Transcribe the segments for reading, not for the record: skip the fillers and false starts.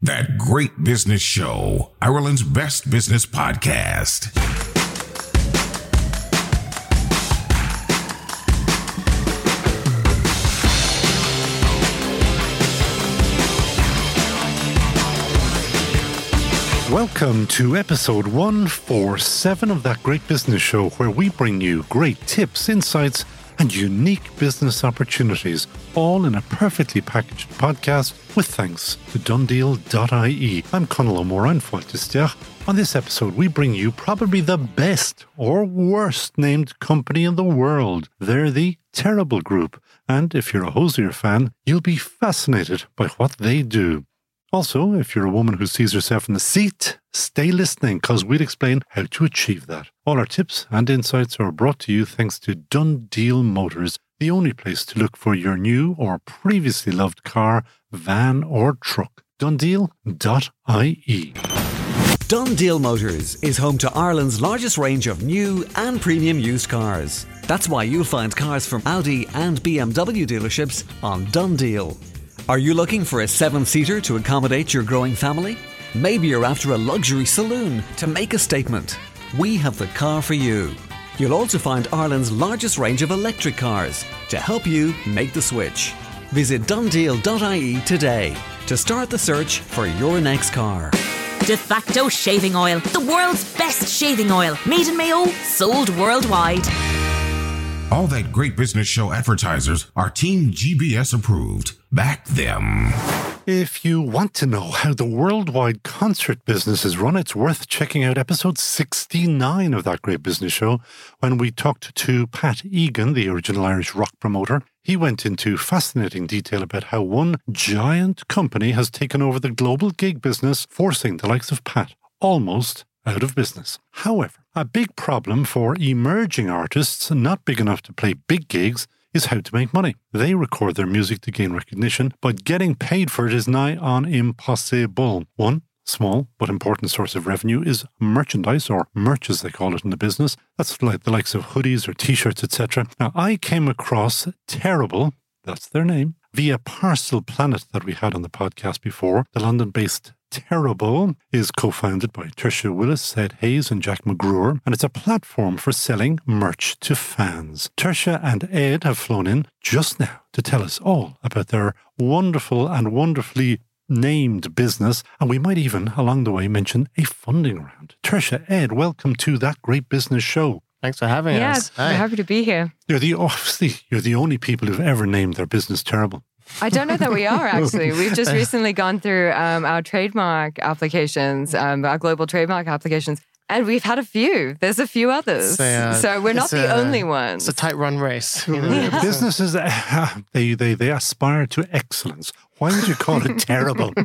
That Great Business Show, Ireland's best business podcast. Welcome to episode 147 of That Great Business Show, where we bring you great tips, insights, and unique business opportunities, all in a perfectly packaged podcast with thanks to Dundeal.ie. I'm Conal O'Moran, Fualtisteach. On this episode, we bring you probably the best or worst named company in the world. They're the Terrible Group, and if you're a Hozier fan, you'll be fascinated by what they do. Also, if you're a woman who sees herself in the seat, stay listening, because we'll explain how to achieve that. All our tips and insights are brought to you thanks to Dundeal Motors, the only place to look for your new or previously loved car, van or truck. Dundeal.ie. Dundeal Motors is home to Ireland's largest range of new and premium used cars. That's why you'll find cars from Audi and BMW dealerships on Dundeal. Are you looking for a 7-seater to accommodate your growing family? Maybe you're after a luxury saloon to make a statement. We have the car for you. You'll also find Ireland's largest range of electric cars to help you make the switch. Visit Dundeal.ie today to start the search for your next car. De Facto Shaving Oil, the world's best shaving oil. Made in Mayo, sold worldwide. All That Great Business Show advertisers are Team GBS approved. Back them. If you want to know how the worldwide concert business is run, it's worth checking out episode 69 of That Great Business Show, when we talked to Pat Egan, the original Irish rock promoter. He went into fascinating detail about how one giant company has taken over the global gig business, forcing the likes of Pat almost out of business. However, a big problem for emerging artists not big enough to play big gigs is how to make money. They record their music to gain recognition, but getting paid for it is nigh on impossible. One small but important source of revenue is merchandise, or merch as they call it in the business. That's like the likes of hoodies or t-shirts, etc. Now, I came across Terrible, that's their name, via Parcel Planet that we had on the podcast before. The London-based Terrible is co-founded by Tricia Willis, Ed Hayes and Jack McGruer, and it's a platform for selling merch to fans. Tricia and Ed have flown in just now to tell us all about their wonderful and wonderfully named business, and we might even, along the way, mention a funding round. Tricia, Ed, welcome to That Great Business Show. Thanks for having us. Yeah, we're happy to be here. You're the only people who've ever named their business Terrible. I don't know that we are, actually. We've just recently gone through our trademark applications, our global trademark applications, and we've had a few. There's a few others. So we're not the only ones. It's a tight run race. You know? Yeah. Businesses, they aspire to excellence. Why would you call it Terrible?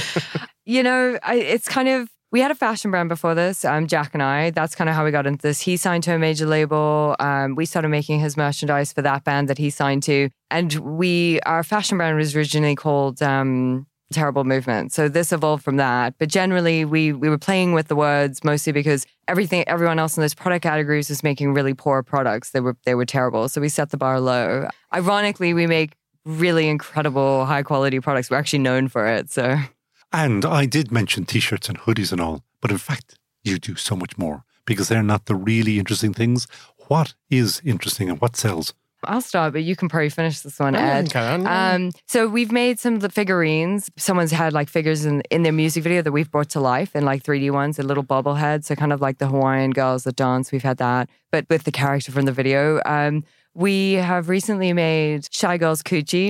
You know, it's kind of, we had a fashion brand before this, Jack and I. That's kind of how we got into this. He signed to a major label. We started making his merchandise for that band that he signed to. And our fashion brand was originally called Terrible Movement. So this evolved from that. But generally, we were playing with the words mostly because everyone else in those product categories was making really poor products. They were terrible. So we set the bar low. Ironically, we make really incredible, high quality products. We're actually known for it. So. And I did mention t-shirts and hoodies and all, but in fact, you do so much more, because they're not the really interesting things. What is interesting and what sells? I'll start, but you can probably finish this one, Ed. Okay. So we've made some of the figurines. Someone's had like figures in their music video that we've brought to life in like 3D ones, a little bobblehead. So kind of like the Hawaiian girls that dance. We've had that, but with the character from the video. We have recently made Shy Girl's Coochie,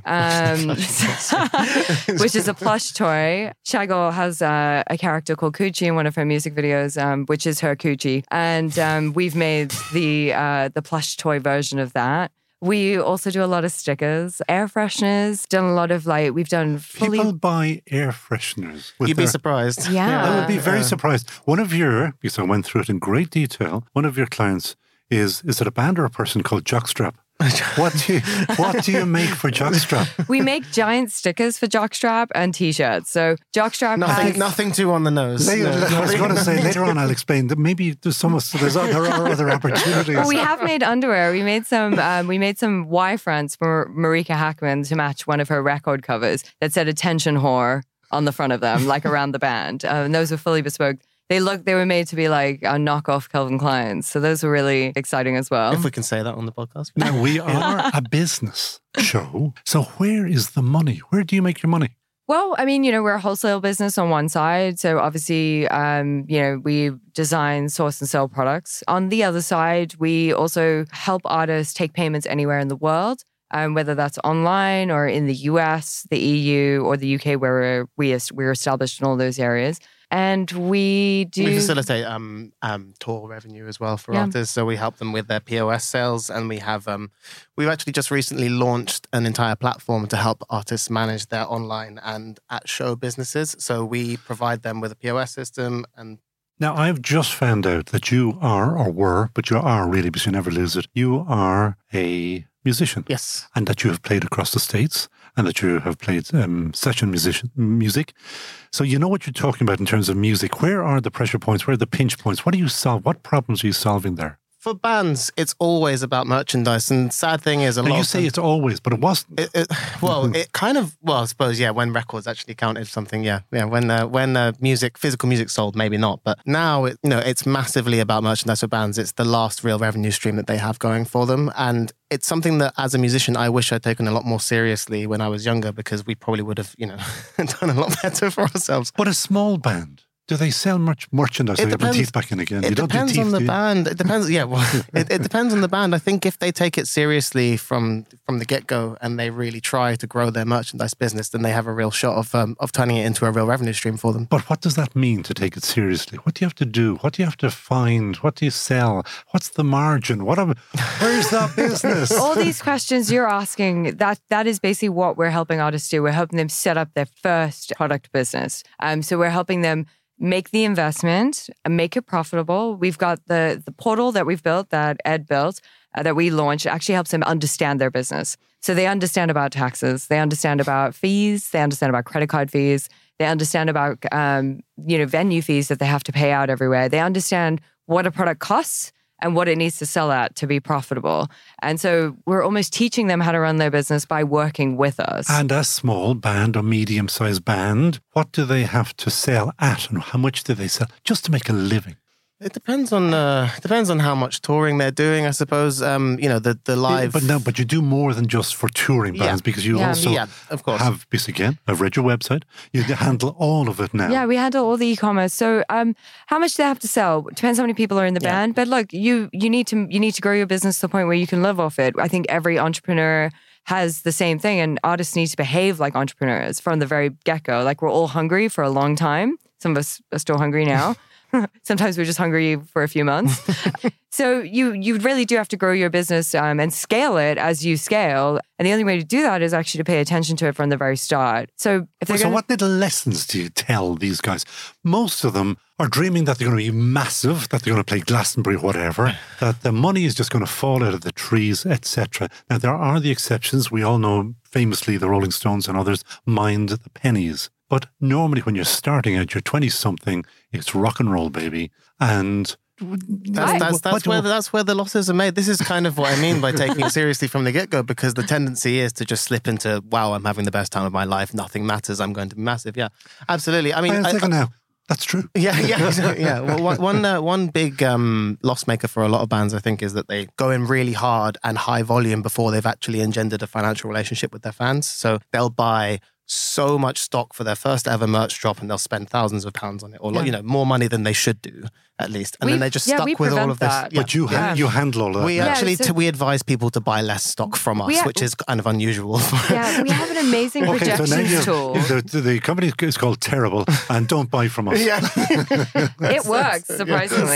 which is a plush toy. Shy Girl has a character called Coochie in one of her music videos, which is her Coochie. And we've made the plush toy version of that. We also do a lot of stickers, air fresheners, done a lot of we've done fully... People buy air fresheners. You'd be surprised. Yeah. I would be very surprised. Because I went through it in great detail, one of your clients is it a band or a person called Jockstrap? What do you make for Jockstrap? We make giant stickers for Jockstrap and t-shirts. So Jockstrap nothing too on the nose. I was going to say later on I'll explain that maybe there are other opportunities. Well, we have made underwear. We made some Y fronts for Marika Hackman to match one of her record covers that said "Attention Whore" on the front of them, like around the band. And those were fully bespoke. They were made to be like a knockoff Calvin Klein's. So those were really exciting as well. If we can say that on the podcast. Now, we are a business show. So where is the money? Where do you make your money? Well, I mean, we're a wholesale business on one side. So obviously, we design, source and sell products. On the other side, we also help artists take payments anywhere in the world, whether that's online or in the US, the EU, or the UK, where we're established in all those areas. And we facilitate tour revenue as well for artists. So we help them with their POS sales, and we have we've actually just recently launched an entire platform to help artists manage their online and at show businesses. So we provide them with a POS system. And now I've just found out that you are, or were, but you are really, because you never lose it. You are a musician. Yes. And that you have played across the States, and that you have played session music. So you know what you're talking about in terms of music. Where are the pressure points? Where are the pinch points? What do you solve? What problems are you solving there? For bands, it's always about merchandise. And sad thing is, you say it's always, but it wasn't. I suppose, when records actually counted something, when physical music sold, maybe not. But now, it's massively about merchandise for bands. It's the last real revenue stream that they have going for them. And it's something that, as a musician, I wish I'd taken a lot more seriously when I was younger, because we probably would have, done a lot better for ourselves. But a small band, do they sell much merchandise? It depends. Teeth back in again. It depends on the band. It depends. Yeah, well, it depends on the band. I think if they take it seriously from the get-go and they really try to grow their merchandise business, then they have a real shot of turning it into a real revenue stream for them. But what does that mean, to take it seriously? What do you have to do? What do you have to find? What do you sell? What's the margin? Where's that business? All these questions you're asking, that is basically what we're helping artists do. We're helping them set up their first product business. So we're helping them make the investment and make it profitable. We've got the portal that we've built, that Ed built, that we launched, actually helps them understand their business. So they understand about taxes, they understand about fees, they understand about credit card fees, they understand about venue fees that they have to pay out everywhere. They understand what a product costs and what it needs to sell at to be profitable. And so we're almost teaching them how to run their business by working with us. And a small band or medium-sized band, what do they have to sell at, and how much do they sell just to make a living? It depends on how much touring they're doing, I suppose. The live. But you do more than just for touring bands, because you also of course. have, because again, I've read your website. You handle all of it now. Yeah, we handle all the e-commerce. So, how much they have to sell depends how many people are in the band. But look, you need to grow your business to the point where you can live off it. I think every entrepreneur has the same thing, and artists need to behave like entrepreneurs from the very get-go. Like, we're all hungry for a long time. Some of us are still hungry now. Sometimes we're just hungry for a few months. So you really do have to grow your business and scale it as you scale. And the only way to do that is actually to pay attention to it from the very start. So what little lessons do you tell these guys? Most of them are dreaming that they're going to be massive, that they're going to play Glastonbury, whatever, that the money is just going to fall out of the trees, etc. Now, there are the exceptions. We all know, famously, the Rolling Stones and others mind the pennies. But normally when you're starting out, you're 20-something, it's rock and roll, baby. And that's where the losses are made. This is kind of what I mean by taking it seriously from the get-go, because the tendency is to just slip into, wow, I'm having the best time of my life. Nothing matters. I'm going to be massive. Yeah, absolutely. I mean, now. That's true. Yeah. Well, one big loss maker for a lot of bands, I think, is that they go in really hard and high volume before they've actually engendered a financial relationship with their fans. So they'll buy so much stock for their first ever merch drop, and they'll spend thousands of pounds on it, or more money than they should do, at least. And then they're just stuck with all of this. That. But you handle all of that. We advise people to buy less stock from us, which is kind of unusual. Yeah, we have an amazing projections tool. The company is called Terrible, and don't buy from us. Yeah. It works, surprisingly.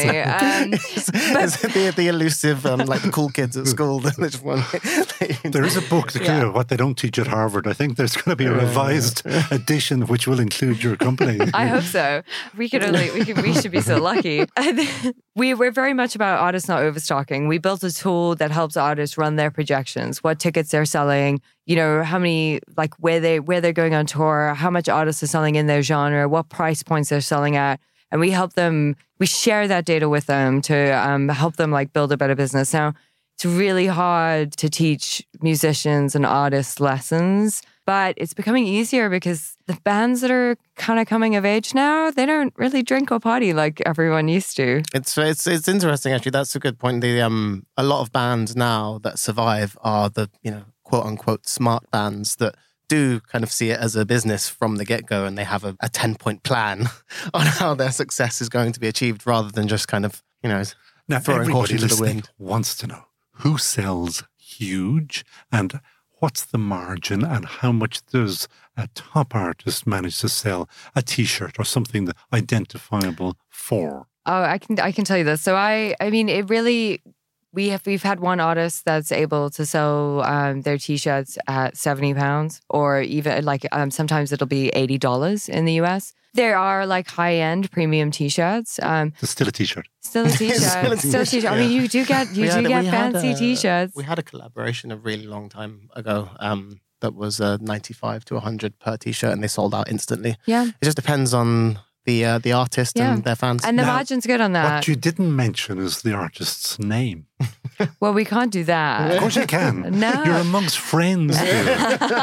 Is it the elusive, like the cool kids at school? There is a book, What They Don't Teach at Harvard. I think there's going to be a revised edition which will include your company. I hope so. We should be so lucky. We're very much about artists not overstocking. We built a tool that helps artists run their projections, what tickets they're selling, how many, like where they're going on tour, how much artists are selling in their genre, what price points they're selling at. And we share that data with them to help them like build a better business. Now, it's really hard to teach musicians and artists lessons But it's becoming easier because the bands that are kind of coming of age now, they don't really drink or party like everyone used to. It's interesting actually. That's a good point. A lot of bands now that survive are the quote unquote smart bands that do kind of see it as a business from the get-go, and they have a 10-point plan on how their success is going to be achieved, rather than just kind of now, throwing caution to the wind. Wants to know who sells huge and what's the margin, and how much does a top artist manage to sell a T-shirt or something that identifiable for? Oh, I can tell you this. So I mean, it really, we've had one artist that's able to sell their T-shirts at £70, or even like sometimes it'll be $80 in the US. There are like high-end premium T-shirts. It's still a T-shirt. Still a T-shirt. Still a T-shirt. I mean, you do get fancy T-shirts. We had a collaboration a really long time ago that was 95 to 100 per T-shirt, and they sold out instantly. Yeah. It just depends on the artist and their fans. And the margin's good on that. What you didn't mention is the artist's name. Well, we can't do that. Of course you can. No. You're amongst friends here.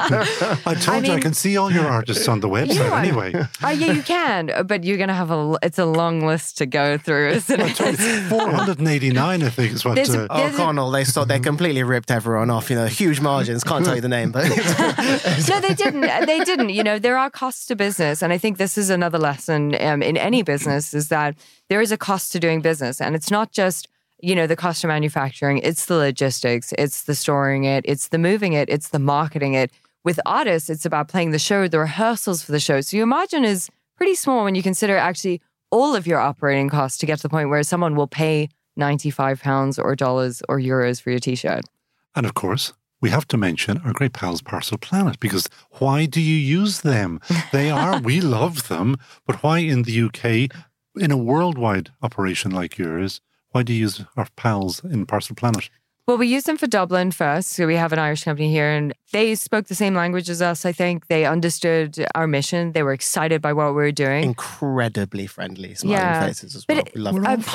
I told you I can see all your artists on the website anyway. Yeah, you can, but you're going to have it's a long list to go through, isn't it? 489, I think, is what... Connell, they completely ripped everyone off, huge margins, can't tell you the name, but... No, they didn't. There are costs to business, and I think this is another lesson in any business, is that there is a cost to doing business, and it's not just the cost of manufacturing, it's the logistics, it's the storing it, it's the moving it, it's the marketing it. With artists, it's about playing the show, the rehearsals for the show. So your margin is pretty small when you consider actually all of your operating costs to get to the point where someone will pay £95 or dollars or euros for your T-shirt. And of course, we have to mention our great pals Parcel Planet, because why do you use them? We love them, but why in the UK, in a worldwide operation like yours, why do you use our pals in Parcel Planet? Well, we used them for Dublin first. So we have an Irish company here, and they spoke the same language as us, I think. They understood our mission. They were excited by what we were doing. Incredibly friendly, smiling faces as well. But we love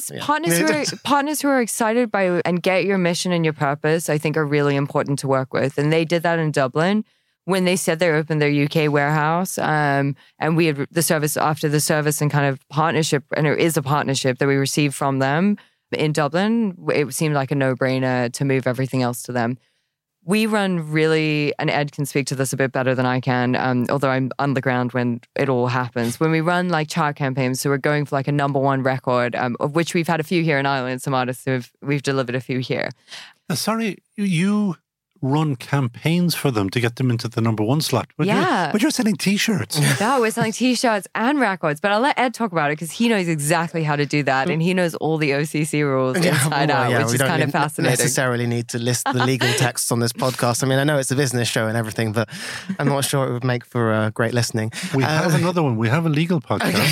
partners who are excited by and get your mission and your purpose, I think, are really important to work with. And they did that in Dublin when they said they opened their UK warehouse. And we had the service after the service and kind of partnership, and it is a partnership that we received from them in Dublin. It seemed like a no-brainer to move everything else to them. We run really, and Ed can speak to this a bit better than I can, although I'm on the ground when it all happens. When we run like chart campaigns, so we're going for like a #1 record, of which we've had a few here in Ireland, some artists we've delivered a few here. Sorry, you run campaigns for them to get them into the #1 slot. But you're selling T-shirts. No, we're selling T-shirts and records. But I'll let Ed talk about it because he knows exactly how to do that, and he knows all the OCC rules inside out, which is kind of fascinating. Don't necessarily need to list the legal texts on this podcast. I mean, I know it's a business show and everything, but I'm not sure it would make for great listening. We have another one. We have a legal podcast.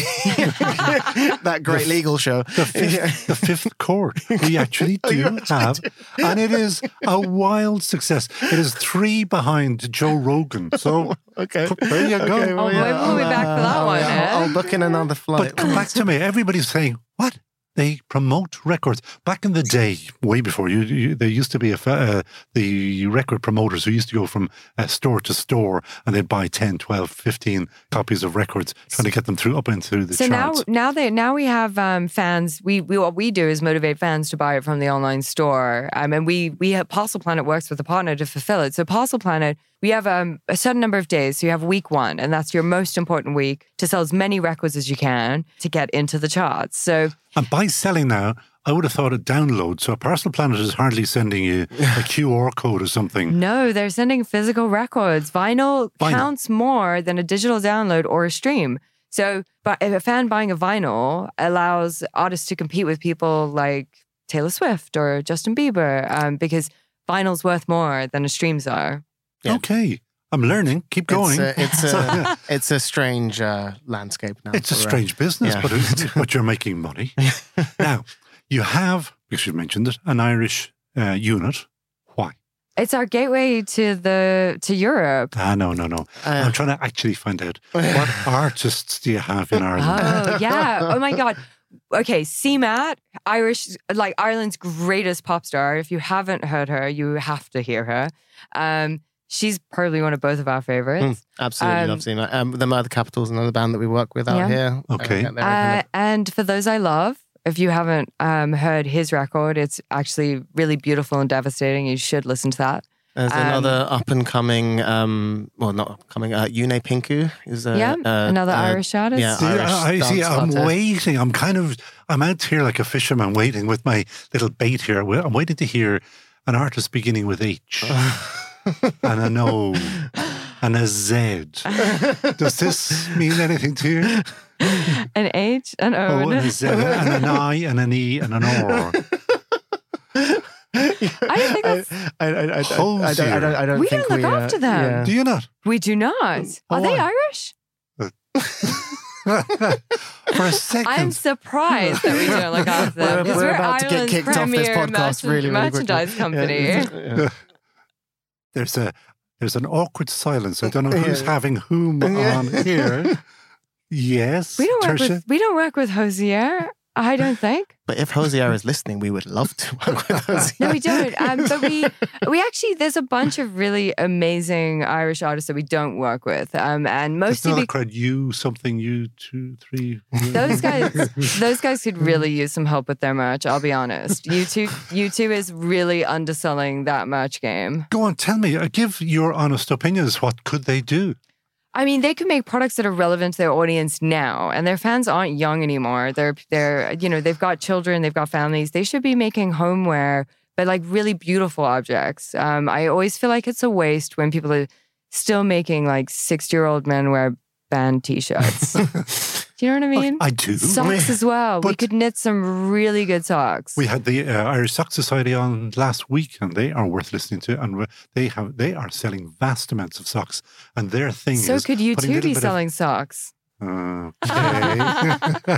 That great legal show. The Fifth Court. We actually do have. And it is a wild success. It is 3 behind Joe Rogan. So okay, there you go. Maybe we'll be back for that one. I'll book in another flight. But come back to me. Everybody's saying, what? They promote records. Back in the day, way before you there used to be the record promoters who used to go from store to store, and they'd buy 10, 12, 15 copies of records, trying to get them up and through the charts. So now we have fans. What we do is motivate fans to buy it from the online store. And we have Parcel Planet works with a partner to fulfill it. So Parcel Planet, we have a certain number of days. So you have week 1, and that's your most important week, to sell as many records as you can to get into the charts. And by selling now, I would have thought a download. So Parcel Planet is hardly sending you a QR code or something. No, they're sending physical records. Vinyl counts more than a digital download or a stream. So but if a fan buying a vinyl allows artists to compete with people like Taylor Swift or Justin Bieber, because vinyl's worth more than the streams are. Yeah. Okay. I'm learning. Keep going. It's a strange landscape now. It's a strange business, but you're making money. Now, you have, because you mentioned it, an Irish unit. Why? It's our gateway to Europe. No. I'm trying to actually find out, what artists do you have in Ireland? Oh, yeah. Oh, my God. Okay, CMAT, Ireland's greatest pop star. If you haven't heard her, you have to hear her. she's probably one of both of our favorites. Absolutely love seeing that. The Murder Capital is another band that we work with out here. Okay. And For Those I Love, if you haven't heard his record, it's actually really beautiful and devastating. You should listen to that. There's another up-and-coming, well, not up-and-coming, Yune Pinku is another Irish artist. Yeah, I'm waiting. I'm out here like a fisherman waiting with my little bait here. I'm waiting to hear an artist beginning with H and an O and a Z. Does this mean anything to you? An H, an O, and a Z, and an I, and an E, and an R. I don't think that's... I don't we think don't look after them. Yeah. Do you not? We do not. Are they Irish? For a second. I'm surprised that we don't look after them. Because We're we're about to get Ireland's kicked off this premier podcast really merchandise quickly. company. Yeah. There's an awkward silence. I don't know who's having whom on here. Yes, We Tertia? don't work with Hosier. I don't think. But if Hosier is listening, we would love to work with Hosier. No, we don't. But we actually, there's a bunch of really amazing Irish artists that we don't work with. And It's mostly not a crowd. You 2, 3. those guys could really use some help with their merch, I'll be honest. U2 is really underselling that merch game. Go on, tell me. Give your honest opinions. What could they do? I mean, they can make products that are relevant to their audience now, and their fans aren't young anymore. They're they've got children, they've got families. They should be making homeware, but like really beautiful objects. I always feel like it's a waste when people are still making like 60-year-old men wear band T-shirts. Do you know what I mean? I do. Socks as well. We But- could knit some really good socks. We had the Irish Sock Society on last week, and they are worth listening to. And they are selling vast amounts of socks, and their thing So is could you putting a too little be bit of- selling socks? Okay.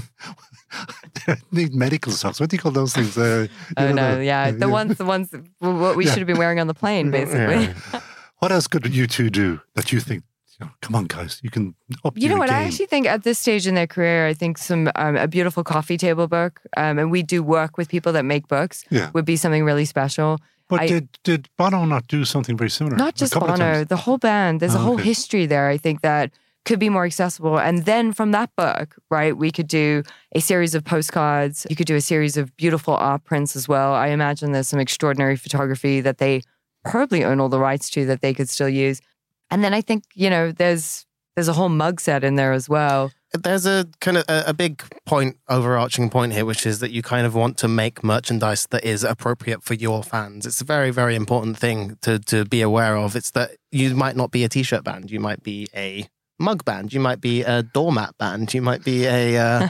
Need medical socks. What do you call those things? Oh no, yeah, the ones what we should have been wearing on the plane, basically. What else could you two do that you think? Come on, guys, you can up You know your what? game. I actually think at this stage in their career, I think some a beautiful coffee table book, and we do work with people that make books, Yeah. would be something really special. But did Bono not do something very similar? Not A just couple of Bono, times? the whole band. There's a whole okay. history there. I think that could be more accessible. And then from that book, right, we could do a series of postcards. You could do a series of beautiful art prints as well. I imagine there's some extraordinary photography that they probably own all the rights to that they could still use. And then I think, there's a whole mug set in there as well. There's a kind of a big overarching point here, which is that you kind of want to make merchandise that is appropriate for your fans. It's a very, very important thing to be aware of. It's that you might not be a t-shirt band. You might be a mug band. You might be a doormat band. You might be a,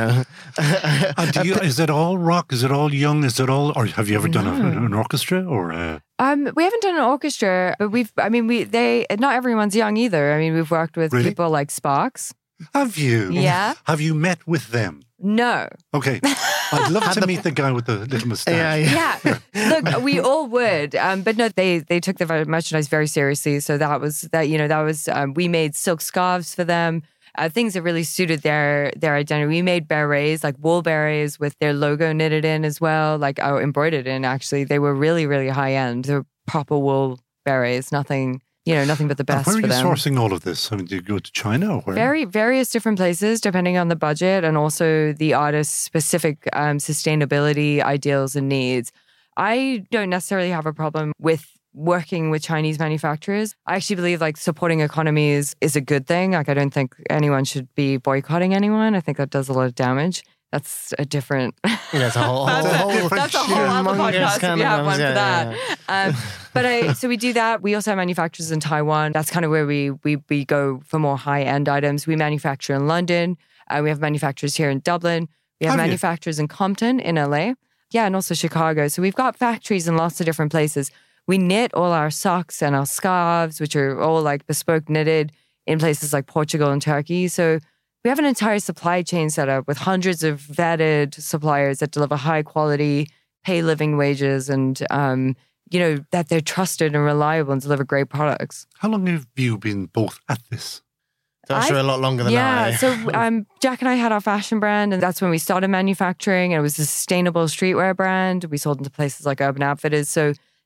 And is it all rock? Is it all young? Is it all? Or have you ever done an orchestra or? We haven't done an orchestra, but not everyone's young either. I mean, we've worked with Really? people like Sparks. Have you? Yeah. Have you met with them? No. Okay, I'd love to meet the guy with the little moustache. Yeah. Look, we all would. But no, they took their merchandise very seriously. So that was we made silk scarves for them. Things that really suited their identity. We made berets, like wool berets with their logo knitted in as well, embroidered in actually. They were really, really high end. They were proper wool berets, nothing but the best And where for are you them. sourcing all of this? I mean, do you go to China or where? Various different places, depending on the budget and also the artist's specific sustainability ideals and needs. I don't necessarily have a problem with working with Chinese manufacturers. I actually believe supporting economies is a good thing. I don't think anyone should be boycotting anyone. I think that does a lot of damage. That's a different... That's a whole that's a whole other humongous podcast can if you of have one worms. for that. So we do that. We also have manufacturers in Taiwan. That's kind of where we go for more high-end items. We manufacture in London. We have manufacturers here in Dublin. We have manufacturers in Compton in LA. Yeah, and also Chicago. So we've got factories in lots of different places. We knit all our socks and our scarves, which are all bespoke knitted in places like Portugal and Turkey. So we have an entire supply chain set up with hundreds of vetted suppliers that deliver high quality, pay living wages, and that they're trusted and reliable and deliver great products. How long have you been both at this? That's a lot longer than I. Yeah, so Jack and I had our fashion brand, and that's when we started manufacturing. And it was a sustainable streetwear brand. We sold into places like Urban Outfitters. So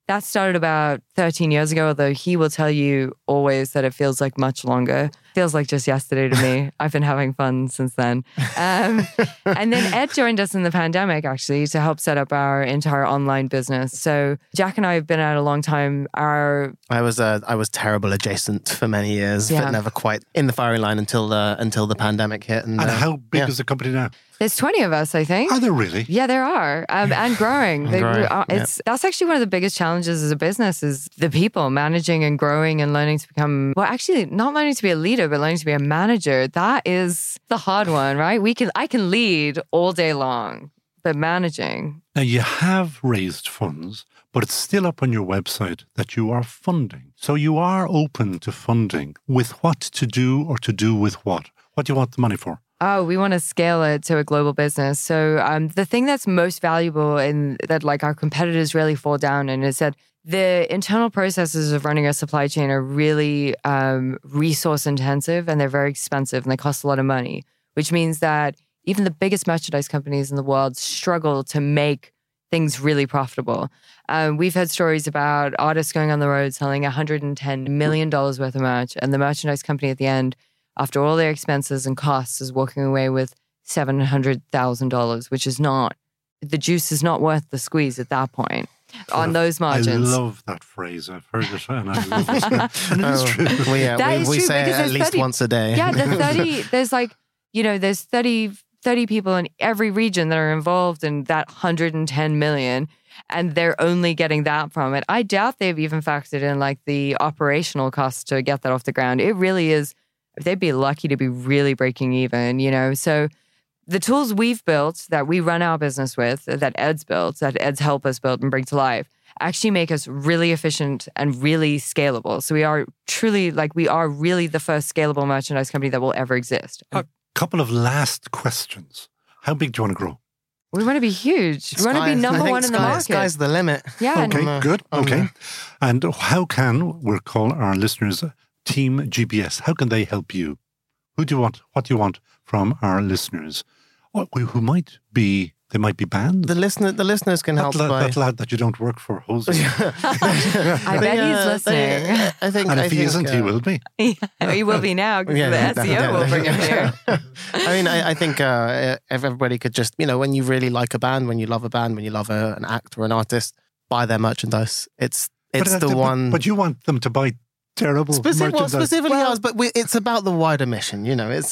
That started about 13 years ago, although he will tell you always that it feels like much longer. Feels like just yesterday to me. I've been having fun since then. And then Ed joined us in the pandemic, actually, to help set up our entire online business. So Jack and I have been at a long time. I was terrible adjacent for many years, Yeah. but never quite in the firing line until the pandemic hit. And how big is the company now? There's 20 of us, I think. Are there really? Yeah, there are, and growing. That's actually one of the biggest challenges as a business is the people managing and growing and learning to become. Well, actually, not learning to be a leader, but learning to be a manager. That is the hard one, right? I can lead all day long, but managing. Now, you have raised funds, but it's still up on your website that you are funding. So you are open to funding with what to do or to do with what. What do you want the money for? Oh, we want to scale it to a global business. So the thing that's most valuable in that like our competitors really fall down in is that the internal processes of running a supply chain are really resource intensive and they're very expensive and they cost a lot of money, which means that even the biggest merchandise companies in the world struggle to make things really profitable. We've heard stories about artists going on the road selling $110 million worth of merch and the merchandise company at the end, after all their expenses and costs, is walking away with $700,000, which is not, the juice is not worth the squeeze at that point on those margins. I love that phrase. I've heard it and I love it. And it is true. We say it at least 30, once a day. Yeah, there's 30 people in every region that are involved in that 110 million. And they're only getting that from it. I doubt they've even factored in like the operational costs to get that off the ground. It really is. They'd be lucky to be really breaking even, So the tools we've built that we run our business with, that Ed's built, that Ed's helped us build and bring to life, actually make us really efficient and really scalable. So we are really the first scalable merchandise company that will ever exist. A couple of last questions. How big do you want to grow? We want to be huge. We want to be number one in the market. Sky's the limit. Yeah. Okay, good. Okay. And how can, we'll call our listeners Team GBS, how can they help you? Who do you want? What do you want from our listeners? Who might be, they might be bands. The listeners can help by... That lad that you don't work for, Jose. I bet he's listening. And if he isn't, he will be. Yeah, he will be now because the SEO will bring him here. I think if everybody could just, when you really like a band, when you love a band, when you love an act or an artist, buy their merchandise. It's the one... But you want them to buy terrible merchandise. Specifically ours, but it's about the wider mission. And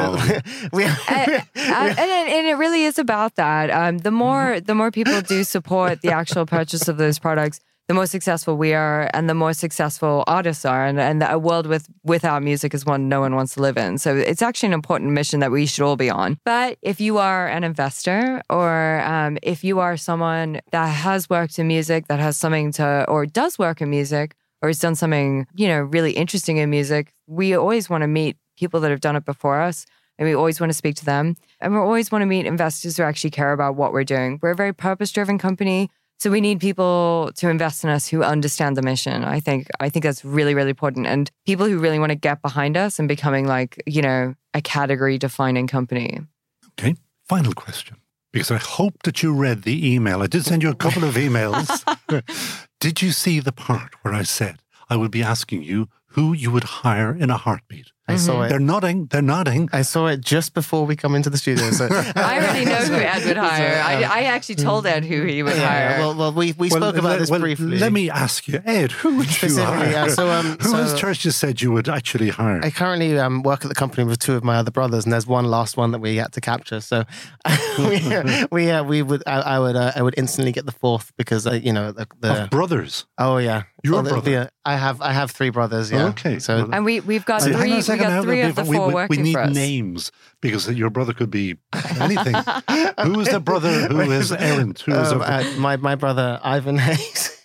it really is about that. The more people do support the actual purchase of those products, the more successful we are, and the more successful artists are, and a world without music is one no one wants to live in. So it's actually an important mission that we should all be on. But if you are an investor, or if you are someone that has worked in music, that has something to, or does work in music, or has done something, really interesting in music, we always want to meet people that have done it before us, and we always want to speak to them. And we always want to meet investors who actually care about what we're doing. We're a very purpose-driven company, so we need people to invest in us who understand the mission. I think that's really, really important. And people who really want to get behind us and becoming a category-defining company. Okay, final question. Because I hope that you read the email. I did send you a couple of emails. Did you see the part where I said I would be asking you who you would hire in a heartbeat? I saw it. They're nodding. I saw it just before we come into the studio. So I already know who Ed would hire. I actually told Ed who he would hire. Well, we spoke about this briefly. Let me ask you, Ed, who would you hire? Yeah, who has Tertia said you would actually hire? I currently work at the company with two of my other brothers, and there's one last one that we had to capture. So I would instantly get the fourth because of brothers. Oh yeah, your brother. I have three brothers. Yeah. Okay. So and we've got three. We got three of the four working for us. We need names because your brother could be anything. Who is the brother who is errant? Who is my brother Ivan Hayes.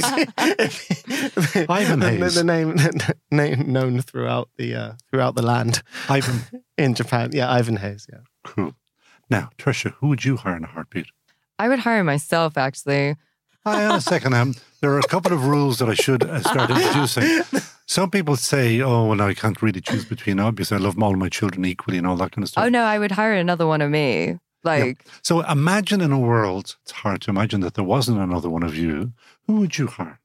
Ivan Hayes. The name known throughout the land. Ivan in Japan. Yeah, Ivan Hayes. Yeah. Cool. Now, Tertia, who would you hire in a heartbeat? I would hire myself, actually. Hang on a second. There are a couple of rules that I should start introducing. Some people say, oh, well, I can't really choose between, obviously I love all my children equally and all that kind of stuff. Oh, no, I would hire another one of me. Like, So imagine in a world, it's hard to imagine that there wasn't another one of you. Who would you hire?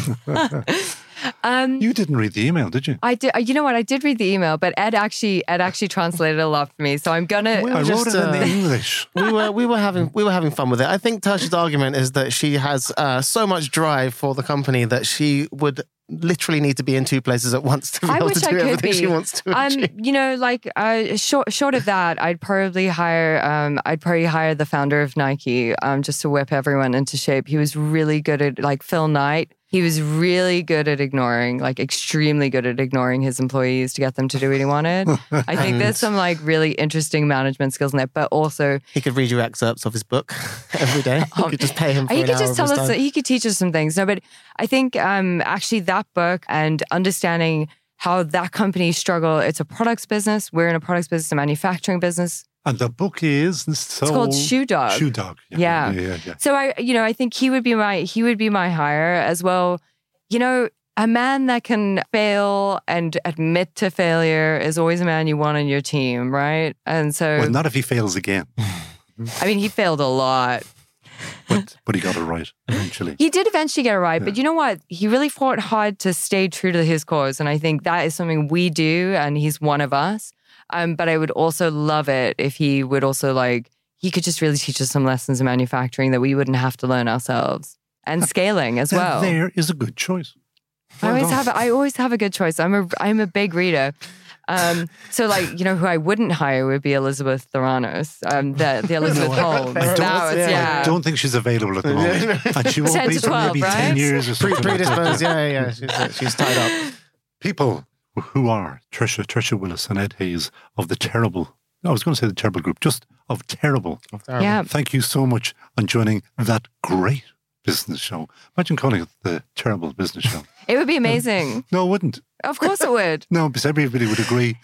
You didn't read the email, did you? I did. You know what? I did read the email, but Ed actually translated a lot for me. So I'm gonna. I wrote it in English. We were having fun with it. I think Tasha's argument is that she has so much drive for the company that she would literally need to be in two places at once to be able to do everything she wants to achieve. You know, like short of that, I'd probably hire the founder of Nike just to whip everyone into shape. He was really good at, like, Phil Knight. He was really good at ignoring, like extremely good at ignoring his employees to get them to do what he wanted. I think there's some like really interesting management skills in it, but also he could read you excerpts of his book every day. You could just pay him for an hour. He could just tell us time. that he could teach us some things. No, but I think actually that book and understanding how that company struggle. It's a products business. We're in a products business, a manufacturing business. And the book is it's called Shoe Dog. Shoe Dog. Yeah. So I think he would be my hire as well. You know, a man that can fail and admit to failure is always a man you want on your team, right? And so, well, not if he fails again. I mean, he failed a lot. But he got it right eventually. He did eventually get it right. Yeah. But you know what? He really fought hard to stay true to his cause. And I think that is something we do. And he's one of us. But I would also love it if he would also he could just really teach us some lessons in manufacturing that we wouldn't have to learn ourselves, and scaling as well. There is a good choice. I always have a good choice. I'm a big reader. So who I wouldn't hire would be Elizabeth Theranos, the Elizabeth Holmes. I don't think she's available at the moment. And she won't 10 be to for 12, maybe right? 10 years or something. Predisposed, yeah. She's tied up. People who are Trisha Willis and Ed Hayes of the Terrible, I was going to say the Terrible Group, just of Terrible. Yeah. Thank you so much on joining that great business show. Imagine calling it the Terrible Business Show. It would be amazing. No, it wouldn't. Of course it would. No, because everybody would agree.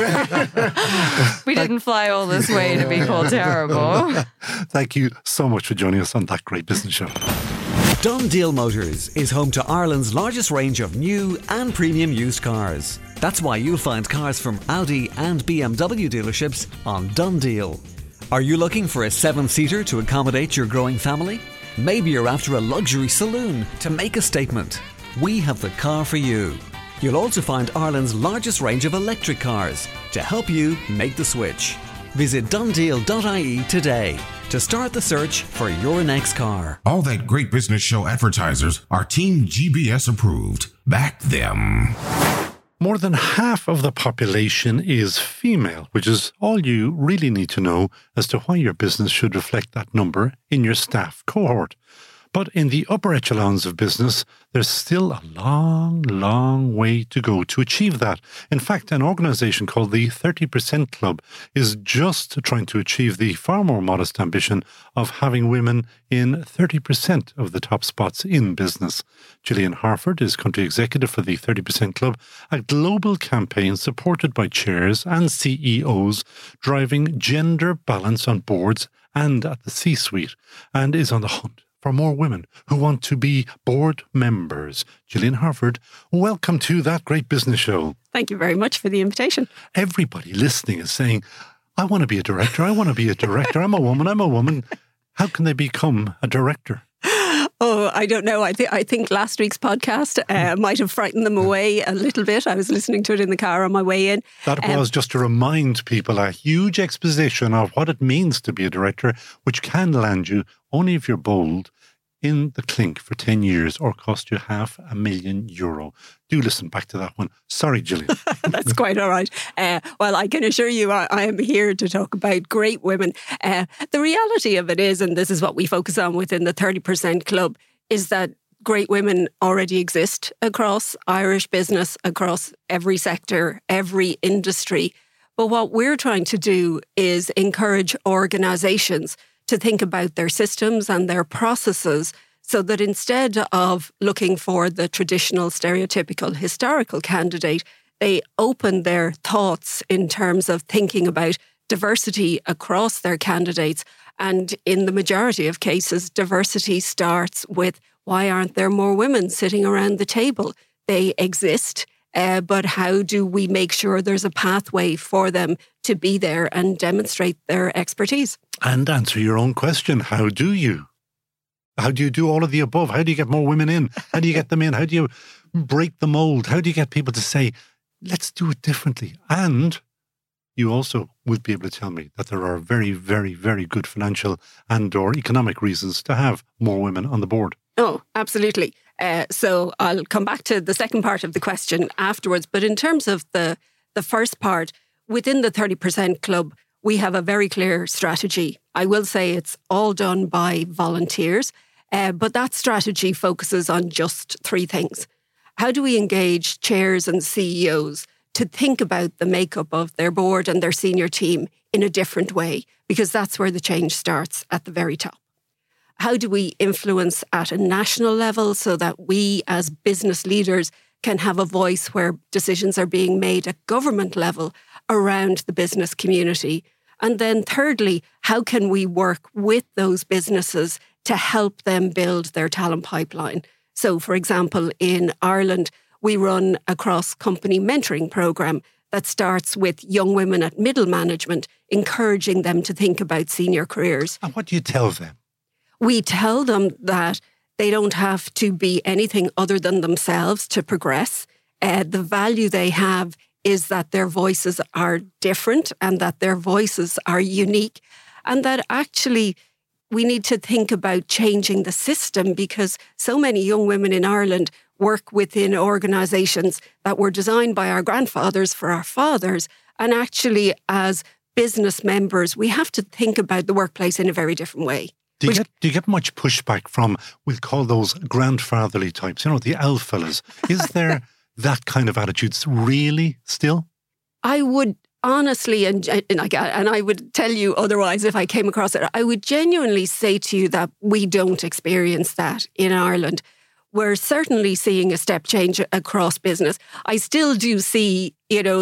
We didn't fly all this way to be called terrible. Thank you so much for joining us on that great business show. Done Deal Motors is home to Ireland's largest range of new and premium used cars. That's why you'll find cars from Audi and BMW dealerships on Done Deal. Are you looking for a 7-seater to accommodate your growing family? Maybe you're after a luxury saloon to make a statement. We have the car for you. You'll also find Ireland's largest range of electric cars to help you make the switch. Visit donedeal.ie today to start the search for your next car. All that great business show advertisers are Team GBS approved. Back them. More than half of the population is female, which is all you really need to know as to why your business should reflect that number in your staff cohort. But in the upper echelons of business, there's still a long, long way to go to achieve that. In fact, an organisation called the 30% Club is just trying to achieve the far more modest ambition of having women in 30% of the top spots in business. Gillian Harford is country executive for the 30% Club, a global campaign supported by chairs and CEOs driving gender balance on boards and at the C-suite, and is on the hunt for more women who want to be board members. Gillian Harford, welcome to That Great Business Show. Thank you very much for the invitation. Everybody listening is saying, I want to be a director. I want to be a director. I'm a woman. How can they become a director? Oh, I don't know. I think last week's podcast might have frightened them away a little bit. I was listening to it in the car on my way in. That was just to remind people a huge exposition of what it means to be a director, which can land you, only if you're bold, in the clink for 10 years or cost you €500,000. Do listen back to that one. Sorry, Gillian. That's quite all right. Well, I can assure you I am here to talk about great women. The reality of it is, and this is what we focus on within the 30% Club, is that great women already exist across Irish business, across every sector, every industry. But what we're trying to do is encourage organisations to think about their systems and their processes so that instead of looking for the traditional, stereotypical, historical candidate, they open their thoughts in terms of thinking about diversity across their candidates. And in the majority of cases, diversity starts with, why aren't there more women sitting around the table? They exist. But how do we make sure there's a pathway for them to be there and demonstrate their expertise? And answer your own question. How do you? How do you do all of the above? How do you get more women in? How do you get them in? How do you break the mold? How do you get people to say, let's do it differently? And you also would be able to tell me that there are very, very, very good financial and or economic reasons to have more women on the board. Oh, absolutely. So I'll come back to the second part of the question afterwards. But in terms of the first part, within the 30% Club, we have a very clear strategy. I will say it's all done by volunteers, but that strategy focuses on just three things. How do we engage chairs and CEOs to think about the makeup of their board and their senior team in a different way? Because that's where the change starts, at the very top. How do we influence at a national level so that we as business leaders can have a voice where decisions are being made at government level around the business community? And then thirdly, how can we work with those businesses to help them build their talent pipeline? So, for example, in Ireland, we run a cross-company mentoring programme that starts with young women at middle management, encouraging them to think about senior careers. And what do you tell them? We tell them that they don't have to be anything other than themselves to progress. The value they have is that their voices are different and that their voices are unique, and that actually we need to think about changing the system, because so many young women in Ireland work within organisations that were designed by our grandfathers for our fathers. And actually, as business members, we have to think about the workplace in a very different way. Do you get much pushback from, we'll call those grandfatherly types, the old fellas? Is there that kind of attitude really still? I would honestly, and I would tell you otherwise if I came across it, I would genuinely say to you that we don't experience that in Ireland. We're certainly seeing a step change across business. I still do see,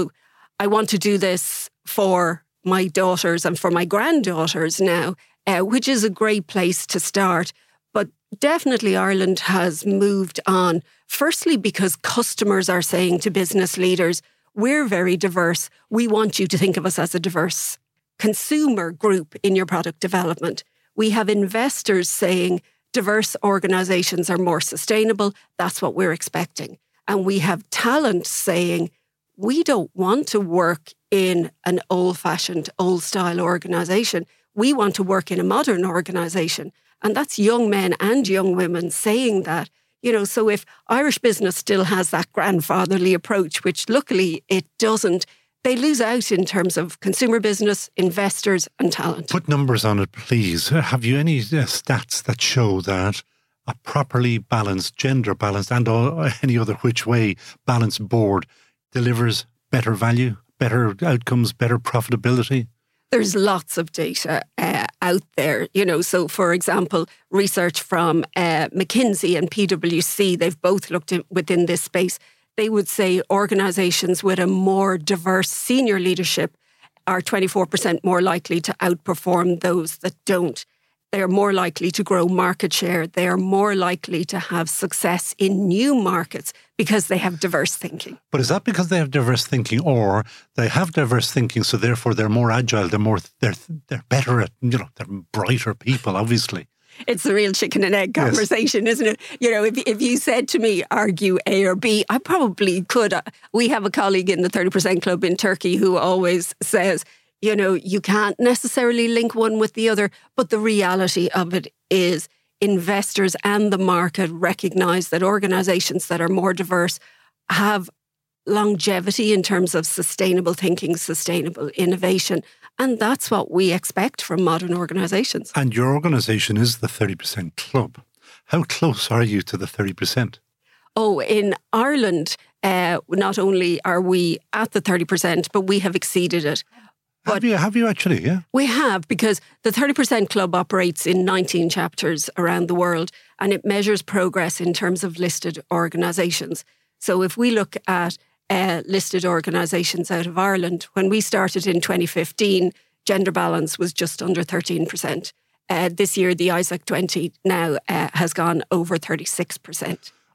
I want to do this for my daughters and for my granddaughters now, which is a great place to start. But definitely Ireland has moved on. Firstly, because customers are saying to business leaders, we're very diverse. We want you to think of us as a diverse consumer group in your product development. We have investors saying diverse organisations are more sustainable. That's what we're expecting. And we have talent saying, we don't want to work in an old-fashioned, old-style organisation. We want to work in a modern organisation. And that's young men and young women saying that. So if Irish business still has that grandfatherly approach, which luckily it doesn't, they lose out in terms of consumer business, investors and talent. Put numbers on it, please. Have you any stats that show that a properly balanced, gender balanced and any other which way balanced board delivers better value, better outcomes, better profitability? There's lots of data out there, So, for example, research from McKinsey and PwC, they've both looked within this space. They would say organisations with a more diverse senior leadership are 24% more likely to outperform those that don't. They are more likely to grow market share. They are more likely to have success in new markets because they have diverse thinking. But is that because they have diverse thinking, or they have diverse thinking, so therefore they're more agile, they're better at, they're brighter people, obviously? It's the real chicken and egg conversation, isn't it? If you said to me, argue A or B, I probably could. We have a colleague in the 30% Club in Turkey who always says, you can't necessarily link one with the other, but the reality of it is investors and the market recognise that organisations that are more diverse have longevity in terms of sustainable thinking, sustainable innovation. And that's what we expect from modern organisations. And your organisation is the 30% Club. How close are you to the 30%? Oh, in Ireland, not only are we at the 30%, but we have exceeded it. But have you actually, yeah? We have, because the 30% Club operates in 19 chapters around the world, and it measures progress in terms of listed organisations. So if we look at listed organisations out of Ireland, when we started in 2015, gender balance was just under 13%. This year, the ISAC 20 now has gone over 36%.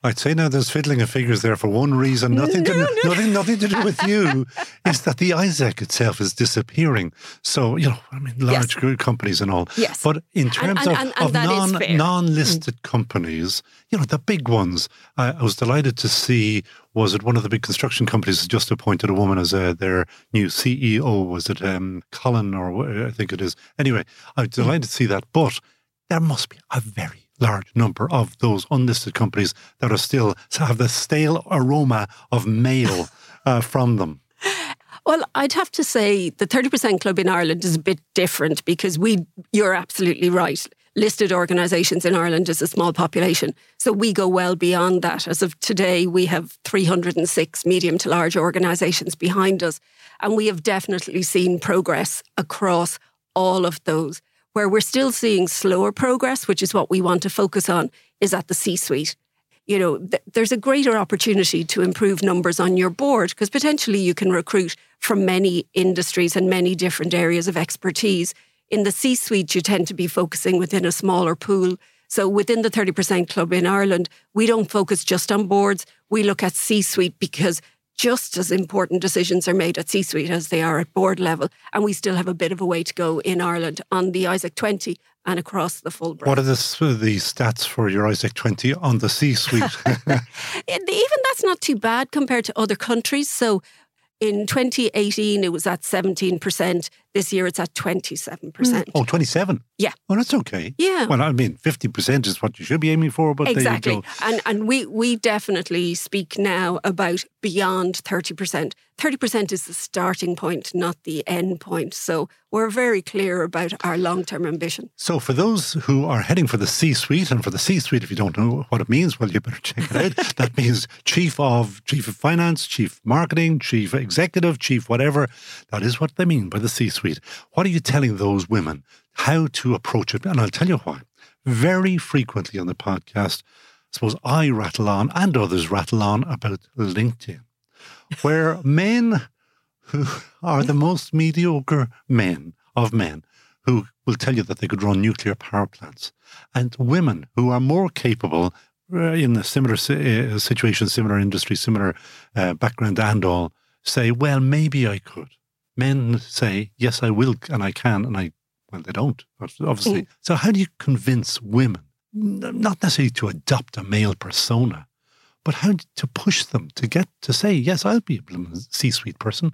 I'd say now there's fiddling of figures there for one reason. Nothing to do with you. Is that the ISEC itself is disappearing. So, large companies and all. Yes. But in terms of non-listed companies, the big ones, I was delighted to see, was it one of the big construction companies has just appointed a woman as their new CEO? Was it Colin, or I think it is? Anyway, I was delighted to see that. But there must be a very large number of those unlisted companies that are still have the stale aroma of male from them. Well, I'd have to say the 30% Club in Ireland is a bit different because you're absolutely right. Listed organisations in Ireland is a small population. So we go well beyond that. As of today, we have 306 medium to large organisations behind us. And we have definitely seen progress across all of those. Where we're still seeing slower progress, which is what we want to focus on, is at the C-suite. There's a greater opportunity to improve numbers on your board because potentially you can recruit from many industries and many different areas of expertise. In the C-suite, you tend to be focusing within a smaller pool. So within the 30% Club in Ireland, we don't focus just on boards. We look at C-suite because just as important decisions are made at C-suite as they are at board level. And we still have a bit of a way to go in Ireland on the ISEC 20 and across the full breadth. What are the stats for your ISEC 20 on the C-suite? Even that's not too bad compared to other countries. So in 2018, it was at 17%. This year, it's at 27%. Oh, 27? Yeah. Well, that's okay. Yeah. Well, 50% is what you should be aiming for, but exactly. There you go. And we definitely speak now about beyond 30%. 30% is the starting point, not the end point. So we're very clear about our long-term ambition. So for those who are heading for the C-suite, and for the C-suite, if you don't know what it means, well, you better check it out. That means chief of finance, chief marketing, chief executive, chief whatever. That is what they mean by the C-suite. What are you telling those women how to approach it? And I'll tell you why. Very frequently on the podcast, I suppose I rattle on and others rattle on about LinkedIn, where men who are the most mediocre men who will tell you that they could run nuclear power plants, and women who are more capable in a similar situation, similar industry, similar background and all, say, well, maybe I could. Men say, yes, I will, and I can, and they don't, obviously. So how do you convince women, not necessarily to adopt a male persona, but how to push them to get to say, yes, I'll be a C-suite person?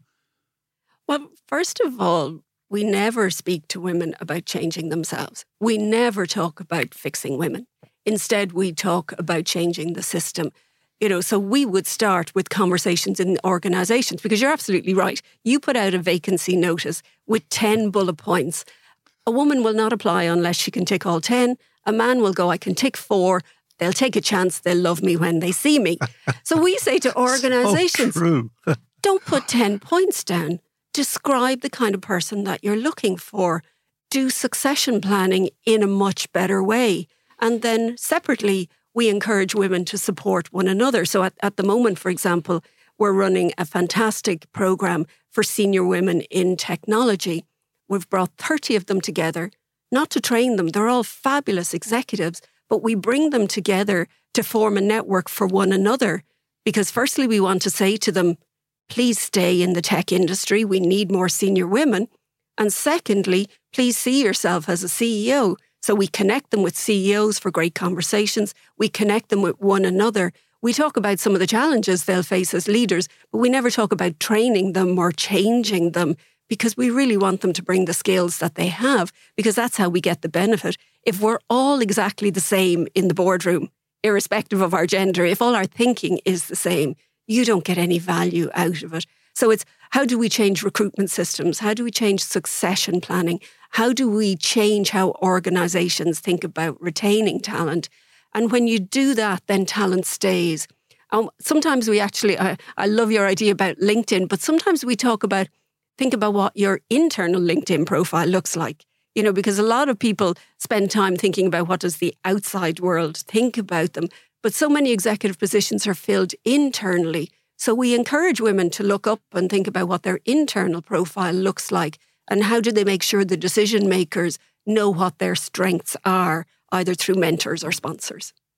Well, first of all, we never speak to women about changing themselves. We never talk about fixing women. Instead, we talk about changing the system. So we would start with conversations in organisations, because you're absolutely right. You put out a vacancy notice with 10 bullet points. A woman will not apply unless she can tick all 10. A man will go, I can tick 4. They'll take a chance. They'll love me when they see me. So we say to organisations, don't put 10 points down. Describe the kind of person that you're looking for. Do succession planning in a much better way. And then separately, we encourage women to support one another. So at the moment, for example, we're running a fantastic programme for senior women in technology. We've brought 30 of them together, not to train them. They're all fabulous executives, but we bring them together to form a network for one another. Because firstly, we want to say to them, please stay in the tech industry. We need more senior women. And secondly, please see yourself as a CEO. So we connect them with CEOs for great conversations. We connect them with one another. We talk about some of the challenges they'll face as leaders, but we never talk about training them or changing them, because we really want them to bring the skills that they have, because that's how we get the benefit. If we're all exactly the same in the boardroom, irrespective of our gender, if all our thinking is the same, you don't get any value out of it. So it's, how do we change recruitment systems? How do we change succession planning? How do we change how organisations think about retaining talent? And when you do that, then talent stays. Sometimes we actually, I love your idea about LinkedIn, but sometimes we think about what your internal LinkedIn profile looks like. Because a lot of people spend time thinking about what does the outside world think about them. But so many executive positions are filled internally. So we encourage women to look up and think about what their internal profile looks like, and how do they make sure the decision makers know what their strengths are, either through mentors or sponsors.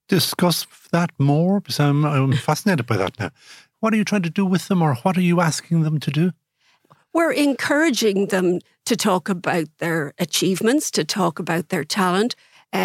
discuss that more? Because I'm fascinated by that now. What are you trying to do with them, or what are you asking them to do? We're encouraging them to talk about their achievements, to talk about their talent.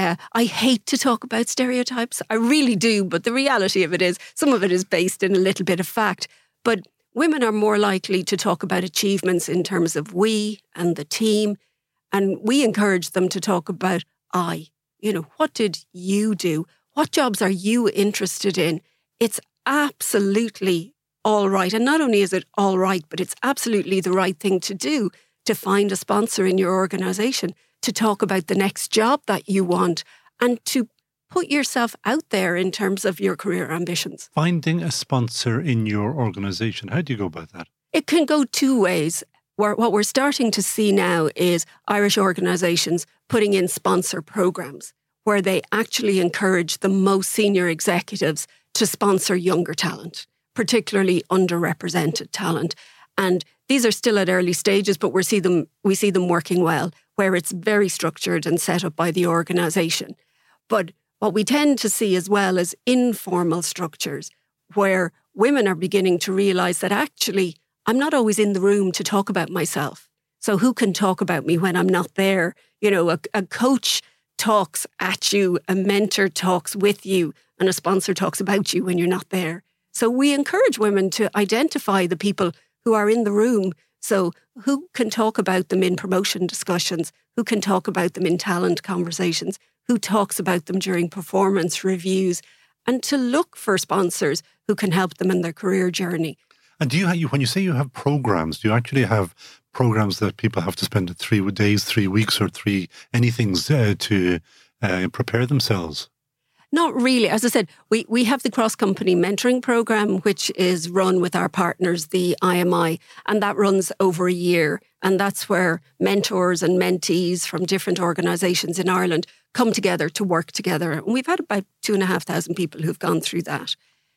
I hate to talk about stereotypes. I really do. But the reality of it is, some of it is based in a little bit of fact. But women are more likely to talk about achievements in terms of we and the team. And we encourage them to talk about I. You know, what did you do? What jobs are you interested in? It's absolutely all right. And not only is it all right, but it's absolutely the right thing to do to find a sponsor in your organisation, to talk about the next job that you want, and to put yourself out there in terms of your career ambitions. Finding a sponsor in your organisation, how do you go about that? It can go two ways. What we're starting to see now is Irish organisations putting in sponsor programmes where they actually encourage the most senior executives to sponsor younger talent, particularly underrepresented talent. And these are still at early stages, but we see them working well, where it's very structured and set up by the organisation. But what we tend to see as well is informal structures where women are beginning to realise that actually I'm not always in the room to talk about myself. So who can talk about me when I'm not there? You know, a coach talks at you, a mentor talks with you, and a sponsor talks about you when you're not there. So we encourage women to identify the people who are in the room. So who can talk about them in promotion discussions? Who can talk about them in talent conversations? Who talks about them during performance reviews? And to look for sponsors who can help them in their career journey. And when you say you have programs, do you actually have programs that people have to spend 3 days, 3 weeks, or anything to prepare themselves? Not really. As I said, we have the cross-company mentoring program, which is run with our partners, the IMI, and that runs over a year. And that's where mentors and mentees from different organisations in Ireland come together to work together. And we've had about 2,500 people who've gone through that.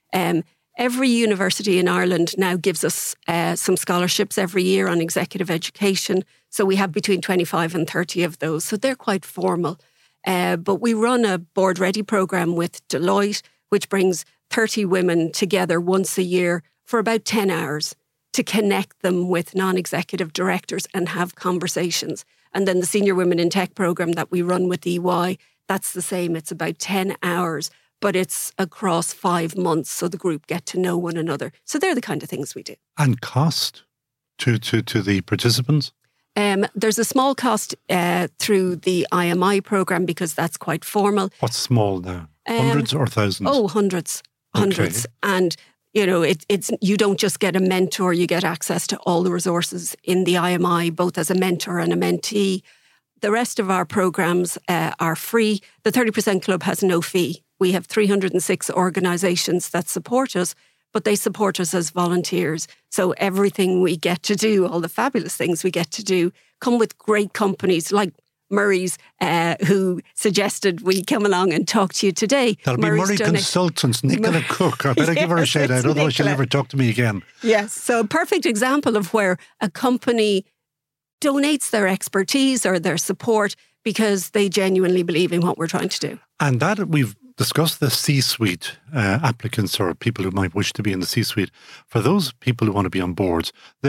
Every university in Ireland now gives us some scholarships every year on executive education. So we have between 25 and 30 of those. So they're quite formal. But we run a Board Ready programme with Deloitte, which brings 30 women together once a year for about 10 hours to connect them with non-executive directors and have conversations. And then the Senior Women in Tech programme that we run with EY, that's the same. It's about 10 hours, but it's across 5 months, so the group get to know one another. So they're the kind of things we do. And cost to the participants? There's a small cost through the IMI programme because that's quite formal. What's small now? Hundreds or thousands? Oh, hundreds. Okay. And, you know, it's you don't just get a mentor, you get access to all the resources in the IMI, both as a mentor and a mentee. The rest of our programmes are free. The 30% Club has no fee. We have 306 organisations that support us, but they support us as volunteers. So everything we get to do, all the fabulous things we get to do, come with great companies like Murray's, who suggested we come along and talk to you today. That'll be Murray Consultants, Nicola Cook. I better give her a shout out, otherwise she'll never talk to me again. Yes, so a perfect example of where a company donates their expertise or their support because they genuinely believe in what we're trying to do. And that we've discuss the C-suite applicants or people who might wish to be in the C-suite. For those people who want to be on boards,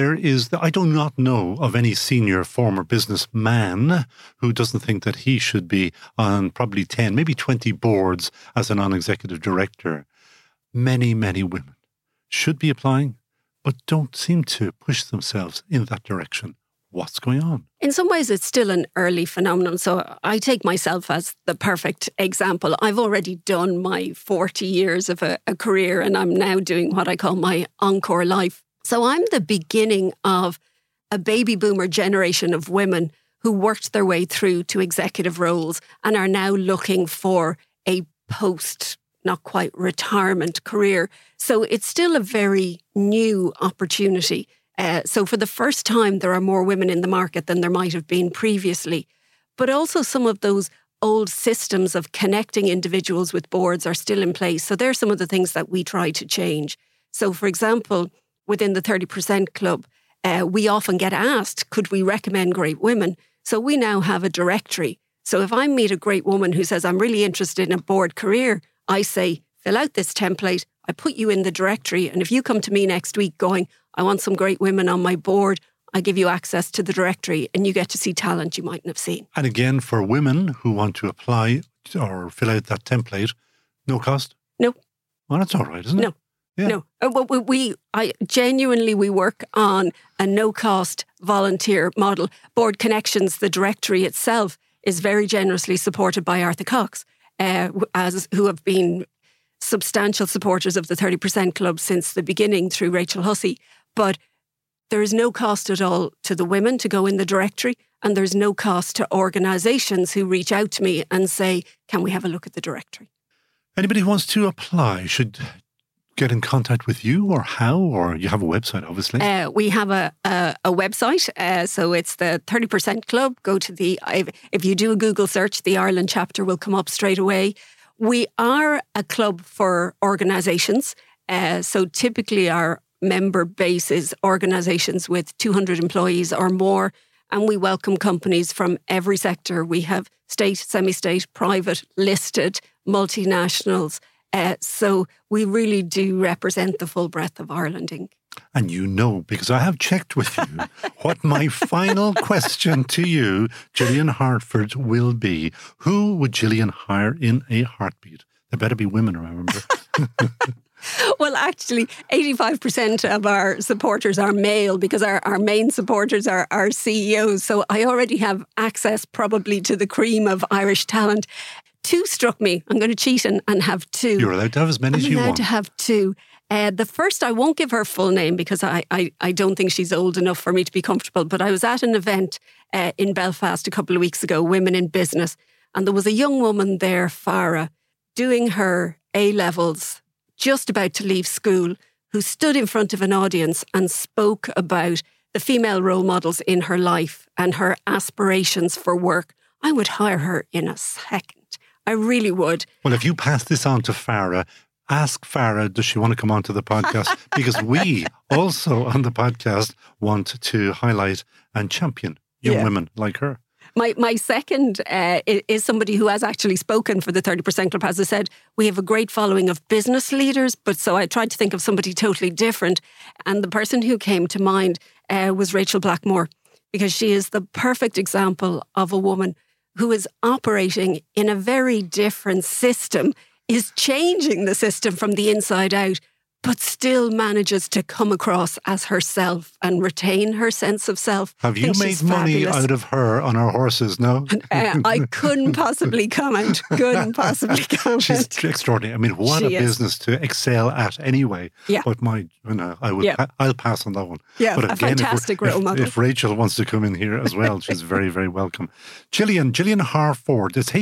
I do not know of any senior former businessman who doesn't think that he should be on probably 10, maybe 20 boards as a non-executive director. Many, many women should be applying, but don't seem to push themselves in that direction. What's going on? In some ways, it's still an early phenomenon. So I take myself as the perfect example. I've already done my 40 years of a career, and I'm now doing what I call my encore life. So I'm the beginning of a baby boomer generation of women who worked their way through to executive roles and are now looking for a post, not quite retirement career. So it's still a very new opportunity. So for the first time, there are more women in the market than there might have been previously. But also some of those old systems of connecting individuals with boards are still in place. So they're some of the things that we try to change. So for example, within the 30% Club, we often get asked, could we recommend great women? So we now have a directory. So if I meet a great woman who says, I'm really interested in a board career, I say, fill out this template. I put you in the directory. And if you come to me next week going, I want some great women on my board, I give you access to the directory and you get to see talent you mightn't have seen. And again, for women who want to apply or fill out that template, no cost? No. Well, that's all right, isn't it? No. I genuinely, we work on a no-cost volunteer model. Board Connections, the directory itself, is very generously supported by Arthur Cox, who have been substantial supporters of the 30% Club since the beginning through Rachel Hussey. But there is no cost at all to the women to go in the directory, and there's no cost to organisations who reach out to me and say, can we have a look at the directory? Anybody who wants to apply should get in contact with you, or how? Or you have a website, obviously. We have a website, so it's the 30% Club. Go to if you do a Google search, the Ireland chapter will come up straight away. We are a club for organisations, so typically our member base is organisations with 200 employees or more, and we welcome companies from every sector. We have state, semi-state, private, listed, multinationals. So we really do represent the full breadth of Ireland Inc. And you know, because I have checked with you, what my final question to you, Gillian Harford, will be. Who would Gillian hire in a heartbeat? There better be women, remember. Well, actually, 85% of our supporters are male because our main supporters are our CEOs. So I already have access probably to the cream of Irish talent. Two struck me. I'm going to cheat and have two. You're allowed to have as many as you want. I'm allowed to have two. The first, I won't give her full name because I don't think she's old enough for me to be comfortable. But I was at an event in Belfast a couple of weeks ago, Women in Business. And there was a young woman there, Farah, doing her A-levels, just about to leave school, who stood in front of an audience and spoke about the female role models in her life and her aspirations for work. I would hire her in a second. I really would. Well, if you pass this on to Farah, ask Farah, does she want to come on to the podcast? Because we also on the podcast want to highlight and champion young women like her. My second is somebody who has actually spoken for the 30% Club. As I said, we have a great following of business leaders, but so I tried to think of somebody totally different. And the person who came to mind was Rachel Blackmore, because she is the perfect example of a woman who is operating in a very different system, is changing the system from the inside out, but still manages to come across as herself and retain her sense of self. Have you made money out of her on our horses, no? I couldn't possibly comment. She's extraordinary. I mean, what a business to excel at anyway. Yeah. But I'll pass on that one. Yeah, but again, fantastic role model. If Rachel wants to come in here as well, she's very, very welcome. Gillian Harford. It's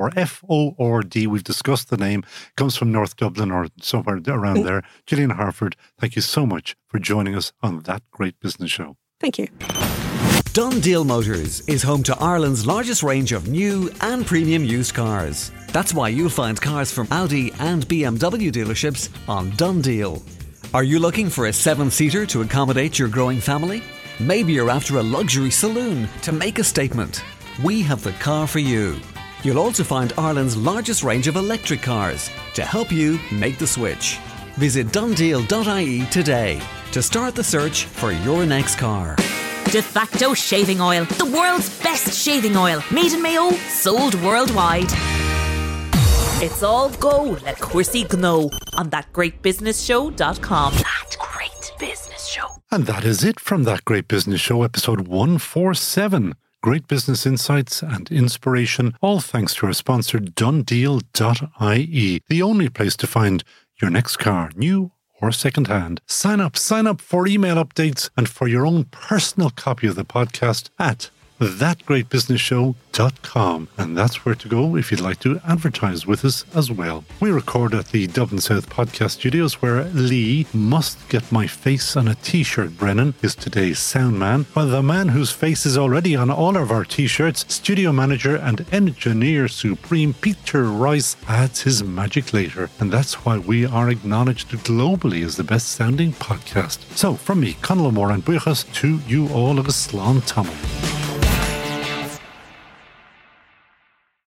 Harford. We've discussed the name. Comes from North Dublin or somewhere around there. Gillian Harford, thank you so much for joining us on That Great Business Show. Thank you. Done Deal Motors is home to Ireland's largest range of new and premium used cars. That's why you'll find cars from Audi and BMW dealerships on Done Deal. Are you looking for a 7-seater to accommodate your growing family? Maybe you're after a luxury saloon to make a statement. We have the car for you. You'll also find Ireland's largest range of electric cars to help you make the switch. Visit donedeal.ie today to start the search for your next car. De Facto Shaving Oil, the world's best shaving oil. Made in Mayo, sold worldwide. It's all go, le cuirsaí gno on thatgreatbusinessshow.com. That Great Business Show. And that is it from That Great Business Show, episode 147. Great business insights and inspiration, all thanks to our sponsor, donedeal.ie, the only place to find your next car, new or second-hand. Sign up for email updates and for your own personal copy of the podcast at thatgreatbusinessshow.com. And that's where to go if you'd like to advertise with us as well. We record at the Dublin South Podcast Studios, where Lee Must Get My Face on a T-shirt Brennan is today's sound man, while the man whose face is already on all of our T-shirts, studio manager and engineer supreme Peter Rice, adds his magic later. And that's why we are acknowledged globally as the best sounding podcast. So from me, Conal O'Moore and Buchas, to you all of a Slán Tamil.